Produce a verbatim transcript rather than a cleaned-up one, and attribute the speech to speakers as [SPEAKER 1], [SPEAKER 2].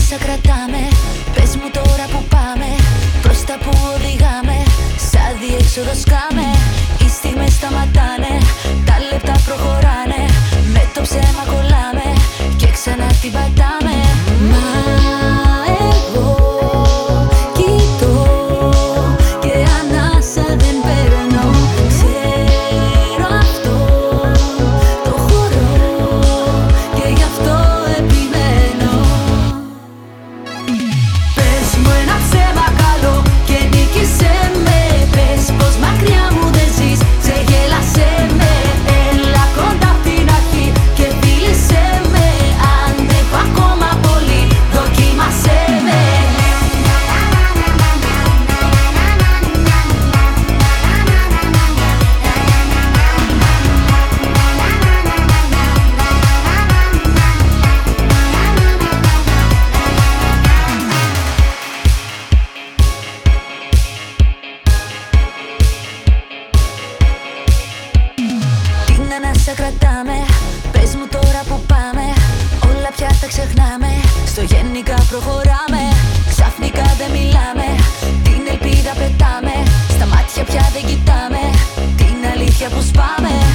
[SPEAKER 1] ανάσα κρατάμε. Πες μου τώρα που πάμε, προς τα που οδηγάμε. Σαν διέξοδο σκάμε, οι στιγμές σταματάνε. Τα λεπτά προχωράνε, με το ψέμα κολλάμε και ξανά την πατάμε. Μα εγώ κοιτώ και ανάσα δεν παίρνω. Ξέρω αυτό το χωρώ και γι' αυτό επιμένω. Πες μου ένα ψέμα καλό και νίκησέ με. Πες πως μακριά μου δεν ζεις, ξεγέλασέ με. Έλα κοντά απ' την αρχή και φίλησέ με. Αντέχω ακόμα πολύ, δοκίμασέ με. Την ανάσα κρατάμε, πες μου τώρα που πάμε. Όλα πια τα ξεχνάμε, στο γενικά προχωράμε. Ξαφνικά δεν μιλάμε, την ελπίδα πετάμε. Στα μάτια πια δεν κοιτάμε, την αλήθεια που σπάμε.